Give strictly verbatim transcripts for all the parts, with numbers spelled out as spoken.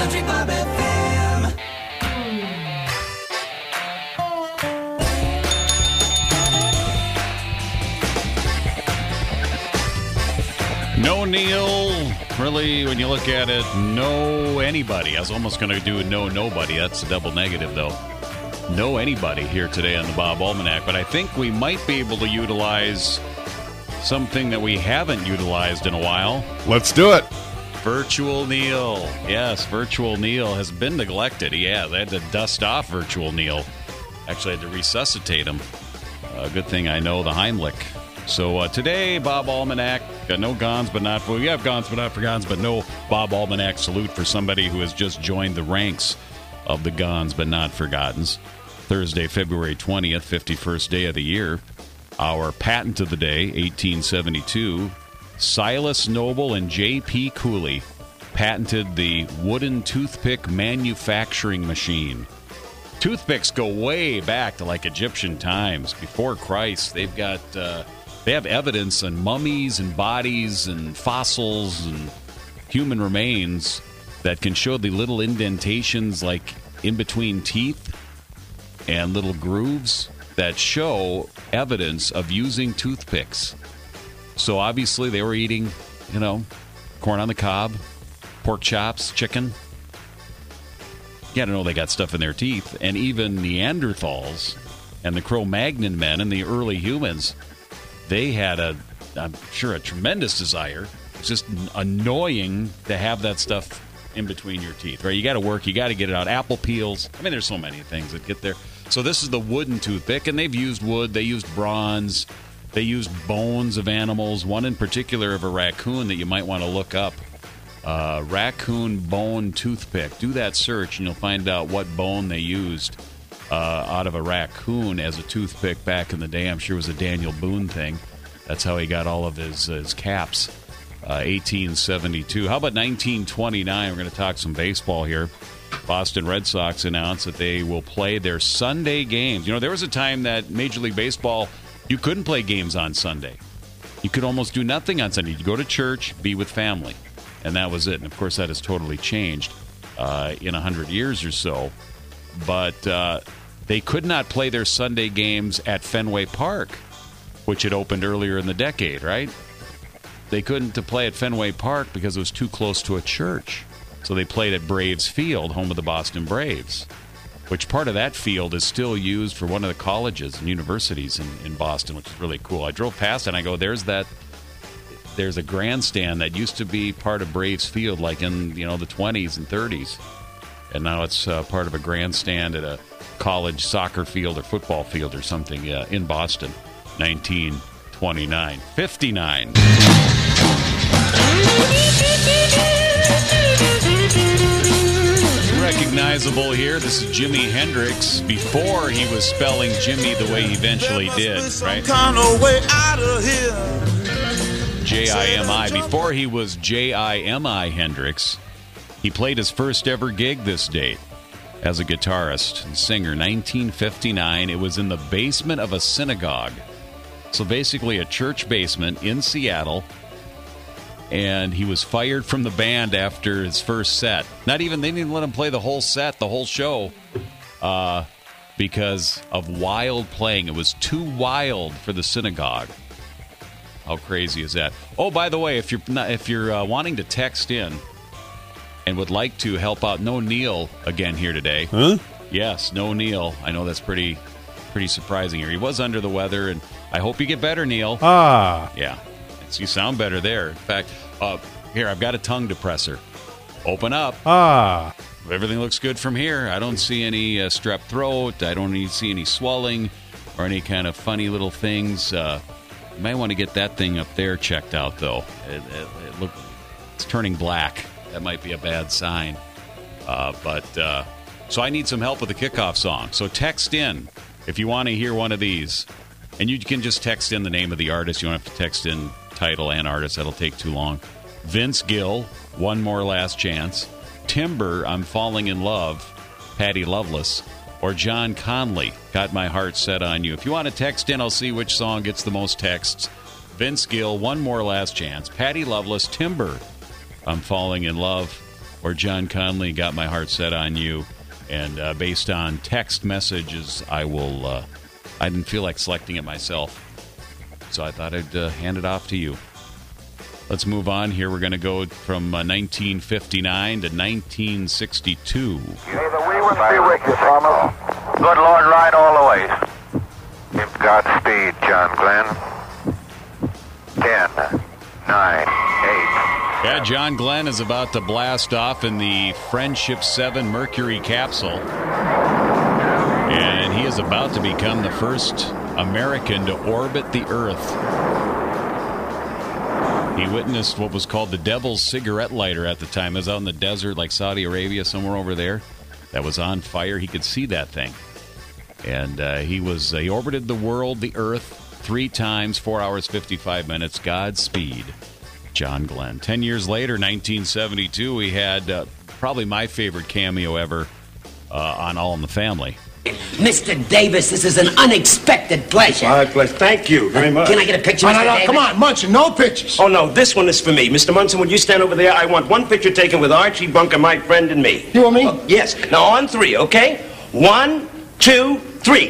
Country Bob F M. No Neil, really, when you look at it, no anybody. I was almost going to do no nobody. That's a double negative, though. No anybody here today on the Bob Almanac, but I think we might be able to utilize something that we haven't utilized in a while. Let's do it. Virtual Neil. Yes, Virtual Neil has been neglected. He has. I had to dust off Virtual Neil. Actually, I had to resuscitate him. Uh, good thing I know the Heimlich. So uh, today, Bob Almanac, got no Gons, but not for... We have Gons, but not for Gons, but no Bob Almanac salute for somebody who has just joined the ranks of the Gons, but not Forgottens. Thursday, February twentieth, fifty-first day of the year. Our patent of the day, eighteen seventy-two. Silas Noble and J P Cooley patented the wooden toothpick manufacturing machine. Toothpicks go way back to like Egyptian times, before Christ. They've got... Uh, They have evidence on mummies and bodies and fossils and human remains that can show the little indentations like in between teeth and little grooves that show evidence of using toothpicks. So obviously they were eating, you know, corn on the cob, pork chops, chicken. You gotta know they got stuff in their teeth. And even Neanderthals and the Cro-Magnon men and the early humans, they had a, I'm sure, a tremendous desire. It's just annoying to have that stuff in between your teeth, right? You got to work. You got to get it out. Apple peels. I mean, there's so many things that get there. So this is the wooden toothpick, and they've used wood. They used bronze. They used bones of animals, one in particular of a raccoon that you might want to look up. Uh, raccoon bone toothpick. Do that search, and you'll find out what bone they used Uh, out of a raccoon as a toothpick back in the day. I'm sure it was a Daniel Boone thing. That's how he got all of his, his caps. Uh, eighteen seventy-two. How about nineteen twenty-nine? We're going to talk some baseball here. Boston Red Sox announced that they will play their Sunday games. You know, there was a time that Major League Baseball, you couldn't play games on Sunday. You could almost do nothing on Sunday. You'd go to church, be with family, and that was it. And, of course, that has totally changed uh, in one hundred years or so. But... Uh, They could not play their Sunday games at Fenway Park, which had opened earlier in the decade, right? They couldn't to play at Fenway Park because it was too close to a church. So they played at Braves Field, home of the Boston Braves, which part of that field is still used for one of the colleges and universities in, in Boston, which is really cool. I drove past and I go, there's that, there's a grandstand that used to be part of Braves Field, like in, you know, the twenties and thirties. And now it's uh, part of a grandstand at a college soccer field or football field or something uh, in Boston. nineteen twenty-nine. fifty-nine. Recognizable here. This is Jimi Hendrix before he was spelling Jimmy the way he eventually did, right? J I M I. Before he was J I M I Hendrix, he played his first ever gig this date as a guitarist and singer. nineteen fifty-nine. It was in the basement of a synagogue. So basically a church basement in Seattle. And he was fired from the band after his first set. Not even, they didn't even let him play the whole set, the whole show, uh, because of wild playing. It was too wild for the synagogue. How crazy is that? Oh, by the way, if you're not, if you're uh, wanting to text in and would like to help out, no Neil again here today. Huh? Yes, no Neil. I know that's pretty, pretty surprising here. He was under the weather, and I hope you get better, Neil. Ah. Yeah. You sound better there. In fact, uh, here, I've got a tongue depressor. Open up. Ah. Everything looks good from here. I don't see any uh, strep throat. I don't see any swelling or any kind of funny little things. Uh, you might want to get that thing up there checked out, though. It, it, it look, it's turning black. That might be a bad sign. Uh, but uh, so I need some help with the kickoff song. So text in if you want to hear one of these. And you can just text in the name of the artist. You don't have to text in title and artist. That'll take too long. Vince Gill, One More Last Chance. Timber, I'm Falling in Love. Patty Loveless. Or John Conley, Got My Heart Set on You. If you want to text in, I'll see which song gets the most texts. Vince Gill, One More Last Chance. Patty Loveless, Timber, I'm Falling in Love. or John Conley, Got My Heart Set on You. And uh, based on text messages, I will. Uh, I didn't feel like selecting it myself, so I thought I'd uh, hand it off to you. Let's move on here. We're going to go from uh, nineteen fifty-nine to nineteen sixty-two. May the Weavers be with you, Thomas. Good Lord, ride all the way. Give Godspeed, John Glenn. Ten, nine, eight. Yeah, John Glenn is about to blast off in the Friendship seven Mercury capsule. And he is about to become the first American to orbit the Earth. He witnessed what was called the Devil's Cigarette Lighter at the time. It was out in the desert, like Saudi Arabia, somewhere over there. That was on fire. He could see that thing. And uh, he was uh, he orbited the world, the Earth, three times, four hours, fifty-five minutes. Godspeed, John Glenn. Ten years later, nineteen seventy-two, we had uh, probably my favorite cameo ever uh, on All in the Family. Mister Davis, this is an unexpected pleasure. My pleasure. Thank you very much. Can I get a picture, No, Mister no, no, Davis? come on, Munson, no pictures. Oh, no, this one is for me. Mister Munson, would you stand over there? I want one picture taken with Archie Bunker, my friend, and me. You and me? Oh, yes. Now, on three, okay? One, two, three.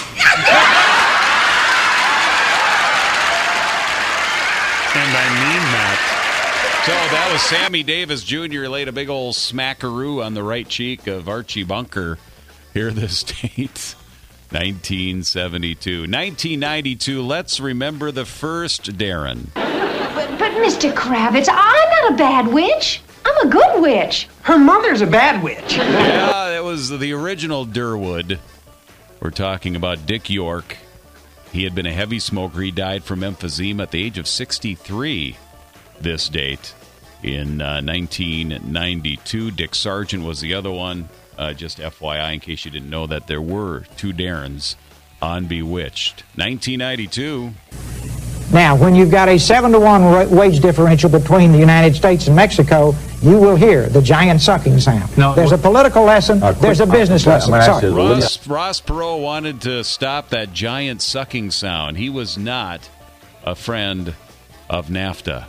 And I mean that. So that was Sammy Davis Junior laid a big old smackaroo on the right cheek of Archie Bunker here this date. nineteen seventy-two. nineteen ninety-two, let's remember the first Darren. But, but Mister Kravitz, I'm not a bad witch. I'm a good witch. Her mother's a bad witch. Yeah, that was the original Durwood. We're talking about Dick York. He had been a heavy smoker. He died from emphysema at the age of sixty-three this date in uh, nineteen ninety-two. Dick Sargent was the other one. Uh, just F Y I, in case you didn't know that there were two Darrens on Bewitched. nineteen ninety-two. Now, when you've got a seven to one ra- wage differential between the United States and Mexico, you will hear the giant sucking sound. No, there's a political lesson. Uh, quick, there's a business uh, lesson. I'm gonna ask Sorry. you- Ross, Ross Perot wanted to stop that giant sucking sound. He was not a friend of NAFTA.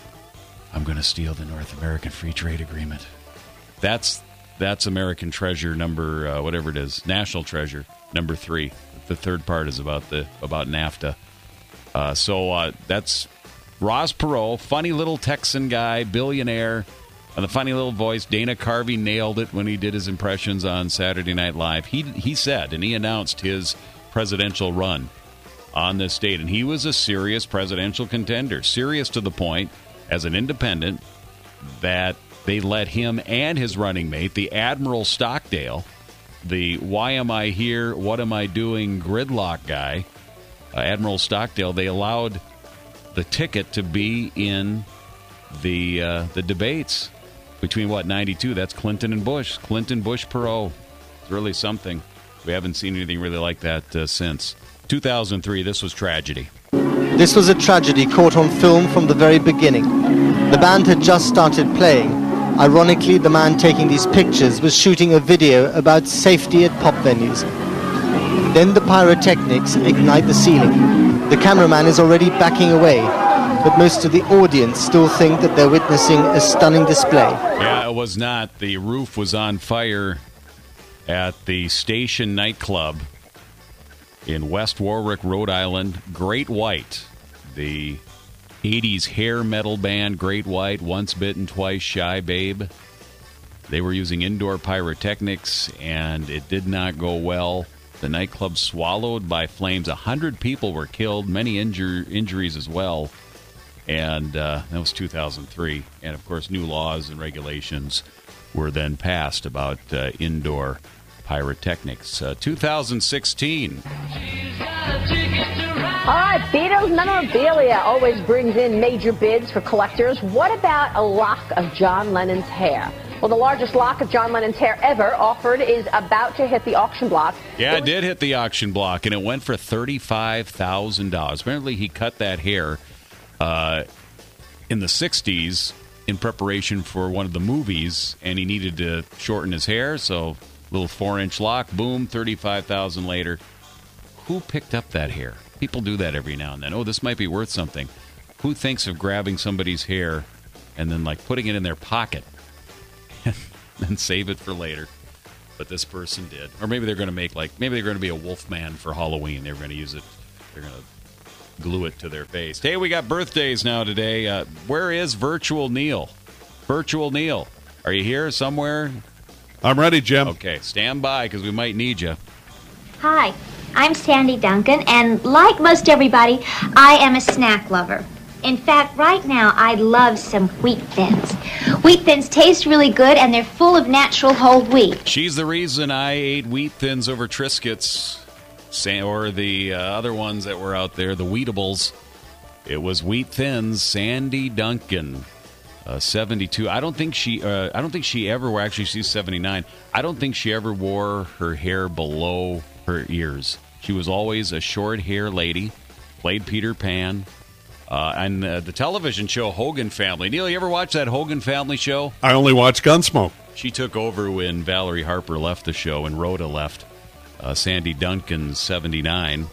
I'm going to steal the North American Free Trade Agreement. That's that's American Treasure number, uh, whatever it is, National Treasure number three. The third part is about the about NAFTA. Uh, so uh, that's Ross Perot, funny little Texan guy, billionaire, and the funny little voice. Dana Carvey nailed it when he did his impressions on Saturday Night Live. He he said, and he announced his presidential run on this date, and he was a serious presidential contender, serious to the point, as an independent, that they let him and his running mate, the Admiral Stockdale, the why am I here, what am I doing gridlock guy, uh, Admiral Stockdale, they allowed the ticket to be in the uh, the debates between, what, ninety-two? That's Clinton and Bush. Clinton, Bush, Perot. It's really something. We haven't seen anything really like that uh, since. two thousand three, this was tragedy. This was a tragedy caught on film from the very beginning. The band had just started playing. Ironically, the man taking these pictures was shooting a video about safety at pop venues. Then the pyrotechnics ignite the ceiling. The cameraman is already backing away, but most of the audience still think that they're witnessing a stunning display. Yeah, it was not. The roof was on fire at the Station nightclub in West Warwick, Rhode Island. Great White, the eighties hair metal band Great White, Once Bitten, Twice Shy Babe. They were using indoor pyrotechnics, and it did not go well. The nightclub swallowed by flames. A hundred people were killed, many injur- injuries as well. And uh, that was two thousand three. And, of course, new laws and regulations were then passed about uh, indoor pyrotechnics. Uh, two thousand sixteen. All right, Beatles memorabilia always brings in major bids for collectors. What about a lock of John Lennon's hair? Well, the largest lock of John Lennon's hair ever offered is about to hit the auction block. Yeah, it did hit the auction block, and it went for thirty-five thousand dollars. Apparently, he cut that hair uh, in the sixties in preparation for one of the movies, and he needed to shorten his hair, so little four-inch lock, boom, thirty-five thousand dollars later. Who picked up that hair? People do that every now and then. Oh, this might be worth something. Who thinks of grabbing somebody's hair and then, like, putting it in their pocket and and save it for later. But this person did. Or maybe they're going to make, like, maybe they're going to be a Wolfman for Halloween. They're going to use it. They're going to glue it to their face. Hey, we got birthdays now today. Uh, where is Virtual Neil? Virtual Neil. Are you here somewhere? I'm ready, Jim. Okay, stand by because we might need you. Hi, I'm Sandy Duncan, and like most everybody, I am a snack lover. In fact, right now, I love some Wheat Thins. Wheat Thins taste really good, and they're full of natural whole wheat. She's the reason I ate Wheat Thins over Triscuits, or the uh, other ones that were out there, the Wheatables. It was Wheat Thins. Sandy Duncan, uh, seventy-two. I don't think she. Uh, I don't think she ever wore. Actually, she's seventy-nine. I don't think she ever wore her hair below her ears. She was always a short hair lady. Played Peter Pan. Uh, and uh, the television show Hogan Family. Neil, you ever watch that Hogan Family show? I only watch Gunsmoke. She took over when Valerie Harper left the show and Rhoda left. Uh, Sandy Duncan, seventy-nine.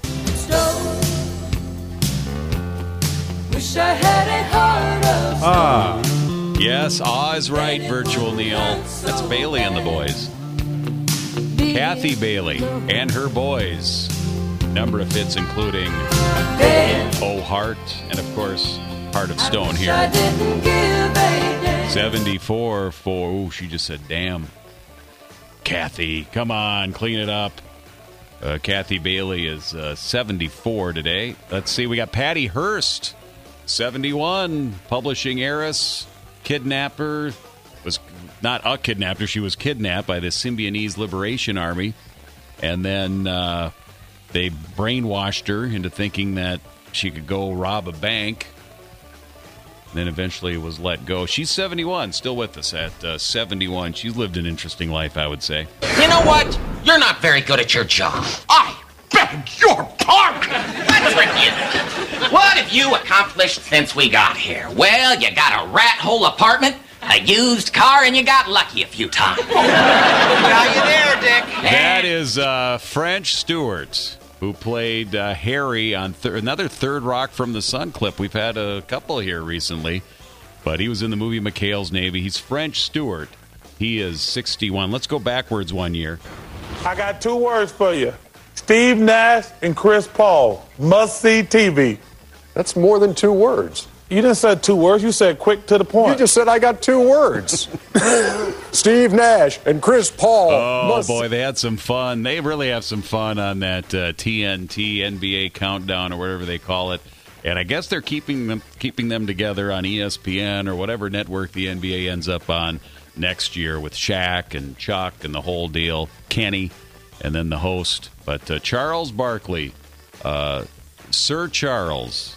Wish I had a heart of Ah. Yes, Ah is right, Virtual Neil. That's Bailey and the boys. Kathy Bailey and her boys. Number of hits including Oh Heart and, of course, Heart of Stone here. seventy-four for, ooh, she just said, damn. Kathy, come on, clean it up. Uh, Kathy Bailey is uh, seventy-four today. Let's see, we got Patty Hearst, seventy-one, publishing heiress, kidnapper. Was not a kidnapper, she was kidnapped by the Symbionese Liberation Army. And then uh, they brainwashed her into thinking that she could go rob a bank. Then eventually was let go. She's seventy-one, still with us at uh, seventy-one. She's lived an interesting life, I would say. You know what? You're not very good at your job. I beg your pardon. Let's review. What have you accomplished since we got here? Well, you got a rat hole apartment, a used car, and you got lucky a few times. Now you there, Dick. That is uh, French Stewart, who played uh, Harry on th- another Third Rock from the Sun clip. We've had a couple here recently, but he was in the movie McHale's Navy. He's French Stewart. He is sixty-one. Let's go backwards one year. I got two words for you. Steve Nash and Chris Paul. Must-see T V. That's more than two words. You didn't say two words. You said quick to the point. You just said I got two words. Steve Nash and Chris Paul. Oh, must... boy, they had some fun. They really have some fun on that uh, T N T N B A Countdown or whatever they call it. And I guess they're keeping them keeping them together on E S P N or whatever network the N B A ends up on next year with Shaq and Chuck and the whole deal, Kenny, and then the host. But uh, Charles Barkley, uh, Sir Charles,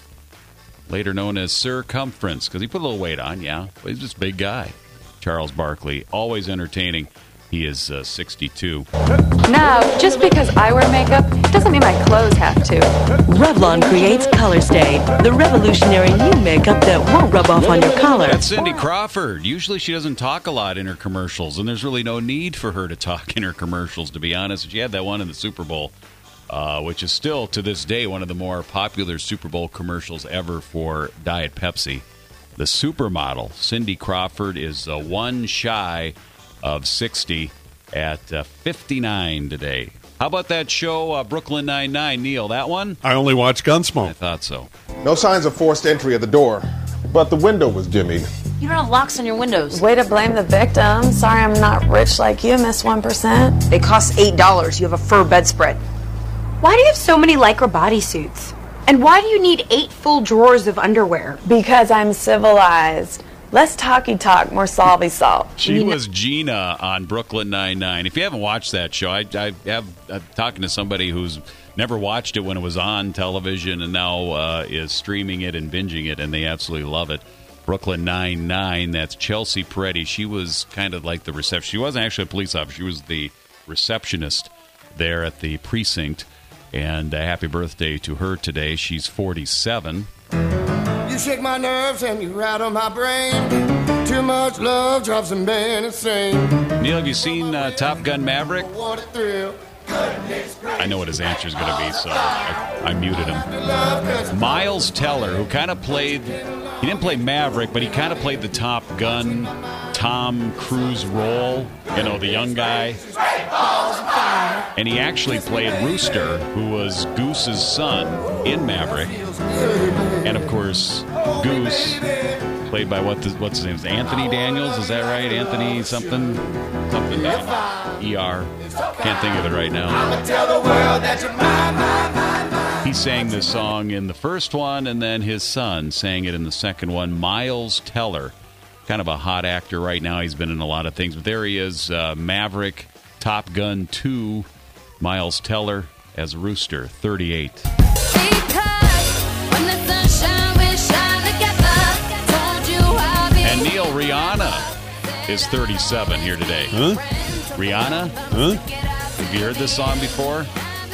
later known as Circumference, because he put a little weight on, yeah, but he's just a big guy. Charles Barkley, always entertaining. He is uh, sixty-two. Now, just because I wear makeup doesn't mean my clothes have to. Revlon creates Color Stay, the revolutionary new makeup that won't rub off on your color. That's Cindy Crawford. Usually she doesn't talk a lot in her commercials, and there's really no need for her to talk in her commercials, to be honest. She had that one in the Super Bowl, uh, which is still, to this day, one of the more popular Super Bowl commercials ever for Diet Pepsi. The supermodel, Cindy Crawford, is uh, one shy of sixty at uh, fifty-nine today. How about that show, uh, Brooklyn Nine-Nine? Neil, that one? I only watch Gunsmoke. I thought so. No signs of forced entry at the door, but the window was dimmy. You don't have locks on your windows. Way to blame the victim. Sorry I'm not rich like you, Miss one percent. They cost eight dollars. You have a fur bedspread. Why do you have so many Lycra bodysuits? And why do you need eight full drawers of underwear? Because I'm civilized. Less talky talk, more solvy solve. She you was know- Gina on Brooklyn Nine-Nine. If you haven't watched that show, I, I have uh, talking to somebody who's never watched it when it was on television and now uh, is streaming it and binging it, and they absolutely love it. Brooklyn Nine-Nine, that's Chelsea Peretti. She was kind of like the reception. She wasn't actually a police officer. She was the receptionist there at the precinct. And uh, happy birthday to her today. She's forty-seven. You shake my nerves and you rattle my brain. Too much love drives a man insane. Neil, have you seen uh, Top Gun Maverick? I know what his answer is going to be, so I, I muted him. Miles Teller, who kind of played, he didn't play Maverick, but he kind of played the Top Gun Tom Cruise role, you know, the young guy. And he actually played Rooster, who was Goose's son in Maverick. And, of course, Goose, played by what the, what's his name? Anthony Daniels, is that right? Anthony something? Something Daniels. E R. Can't think of it right now. He sang this song in the first one, and then his son sang it in the second one. Miles Teller, kind of a hot actor right now. He's been in a lot of things, but there he is, uh, Maverick, Top Gun two, Miles Teller as Rooster, thirty-eight. And Neil, Rihanna is thirty-seven here today. Huh? Rihanna? Huh? Have you heard this song before?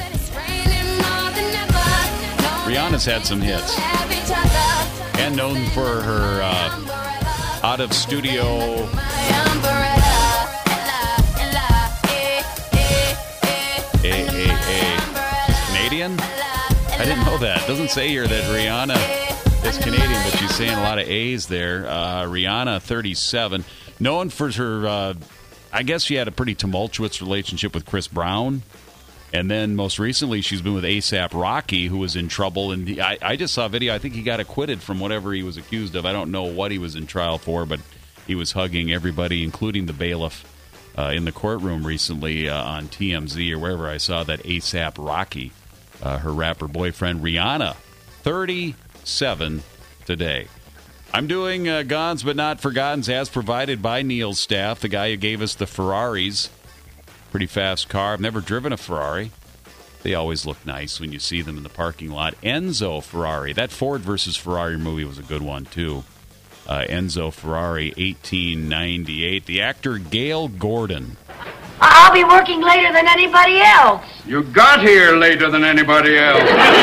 Rihanna's had some hits. And known for her uh, out-of-studio... A, A, A. She's Canadian? I didn't know that. It doesn't say here that Rihanna is Canadian, but she's saying a lot of A's there. Uh, Rihanna, thirty-seven. Known for her... Uh, I guess she had a pretty tumultuous relationship with Chris Brown. And then most recently, she's been with ASAP Rocky, who was in trouble. And he, I, I just saw a video. I think he got acquitted from whatever he was accused of. I don't know what he was in trial for, but he was hugging everybody, including the bailiff, uh, in the courtroom recently uh, on T M Z or wherever I saw that ASAP Rocky, uh, her rapper boyfriend, Rihanna, thirty-seven today. I'm doing uh, Gones But Not Forgottens as provided by Neil's staff, the guy who gave us the Ferraris. Pretty fast car. I've never driven a Ferrari. They always look nice when you see them in the parking lot. Enzo Ferrari. That Ford versus Ferrari movie was a good one, too. Uh, Enzo Ferrari, eighteen ninety-eight. The actor Gale Gordon. I'll be working later than anybody else. You got here later than anybody else.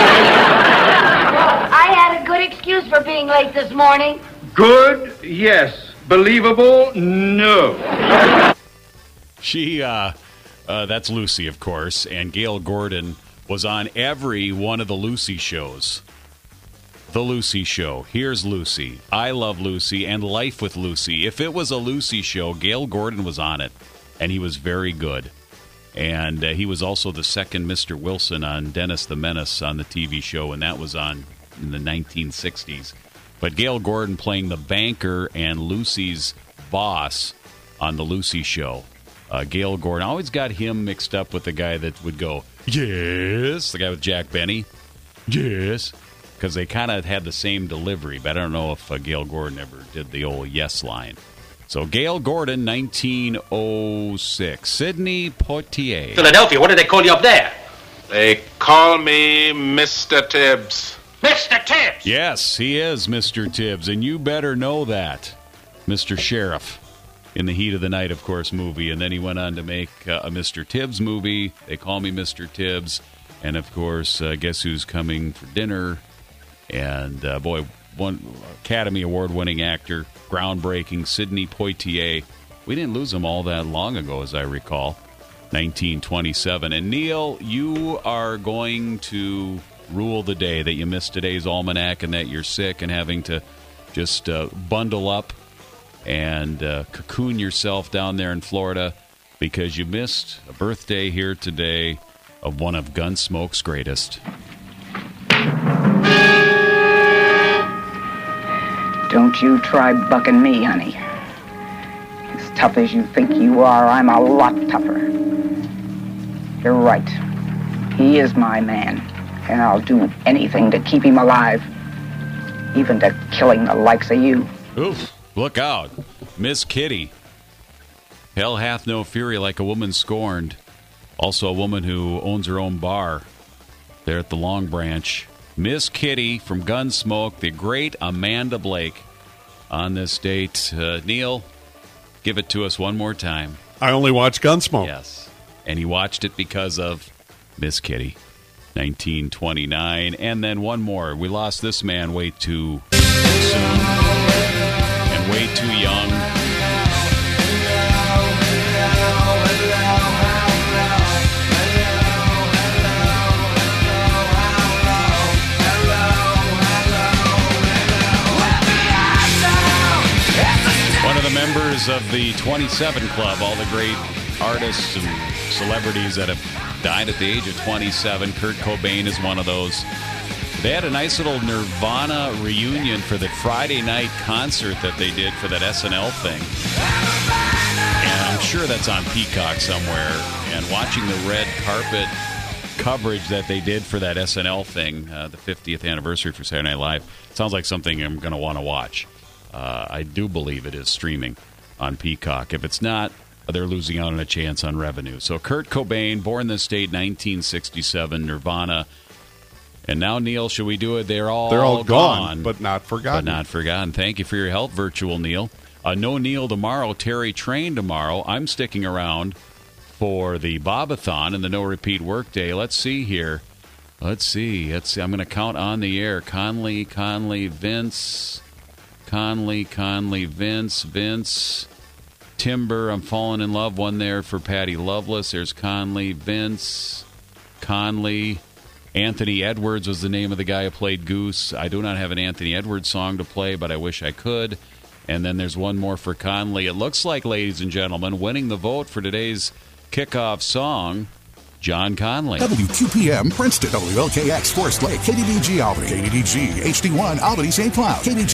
I had a good excuse for being late this morning. Good? Yes. Believable? No. She, uh, uh, that's Lucy, of course, and Gale Gordon was on every one of the Lucy shows. The Lucy Show. Here's Lucy. I Love Lucy and Life with Lucy. If it was a Lucy show, Gale Gordon was on it, and he was very good. And uh, he was also the second Mister Wilson on Dennis the Menace on the T V show, and that was on in the nineteen sixties. But Gale Gordon playing the banker and Lucy's boss on the Lucy Show. Uh, Gale Gordon, I always got him mixed up with the guy that would go, yes, the guy with Jack Benny, yes, because they kind of had the same delivery, but I don't know if uh, Gale Gordon ever did the old yes line. So Gale Gordon, nineteen oh six. Sidney Poitier. Philadelphia, what do they call you up there? They call me Mister Tibbs. Mister Tibbs! Yes, he is Mister Tibbs, and you better know that. Mister Sheriff in the Heat of the Night, of course, movie. And then he went on to make uh, a Mister Tibbs movie. They call me Mister Tibbs. And, of course, uh, Guess Who's Coming for Dinner? And, uh, boy, one Academy Award-winning actor, groundbreaking, Sidney Poitier. We didn't lose him all that long ago, as I recall, nineteen twenty-seven. And, Neil, you are going to rule the day that you missed today's almanac and that you're sick and having to just uh, bundle up and uh, cocoon yourself down there in Florida because you missed a birthday here today of one of Gunsmoke's greatest. Don't you try bucking me, honey. As tough as you think you are, I'm a lot tougher. You're right. He is my man, and I'll do anything to keep him alive, even to killing the likes of you. Oof, look out. Miss Kitty. Hell hath no fury like a woman scorned. Also a woman who owns her own bar there at the Long Branch. Miss Kitty from Gunsmoke, the great Amanda Blake on this date. Uh, Neil, give it to us one more time. I only watch Gunsmoke. Yes. And he watched it because of Miss Kitty, nineteen twenty-nine. And then one more. We lost this man way too soon and way too young. One of the members members of the twenty-seven Club, all the great artists and celebrities that have died at the age of twenty-seven. Kurt Cobain is one of those. They had a nice little Nirvana reunion for the Friday night concert that they did for that S N L thing. And I'm sure that's on Peacock somewhere. And watching the red carpet coverage that they did for that S N L thing, uh, the fiftieth anniversary for Saturday Night Live, sounds like something I'm going to want to watch. Uh, I do believe it is streaming on Peacock. If it's not, they're losing out on a chance on revenue. So Kurt Cobain, born in the state, nineteen sixty-seven, Nirvana. And now, Neil, should we do it? They're all They're all gone, gone, but not forgotten. But not forgotten. Thank you for your help, Virtual Neil. Uh, no Neil tomorrow. Terry Train tomorrow. I'm sticking around for the Bobathon and the No Repeat Workday. Let's see here. Let's see. Let's see. I'm going to count on the air. Conley, Conley, Vince. Conley, Conley, Vince, Vince. Timber, I'm falling in love. One there for Patty Loveless. There's Conley, Vince, Conley. Anthony Edwards was the name of the guy who played Goose. I do not have an Anthony Edwards song to play, but I wish I could. And then there's one more for Conley. It looks like, ladies and gentlemen, winning the vote for today's kickoff song, John Conley. W two P M, Princeton, W L K X, Forest Lake, K D D G Albany, K D D G, H D one, Albany, Saint Cloud, K D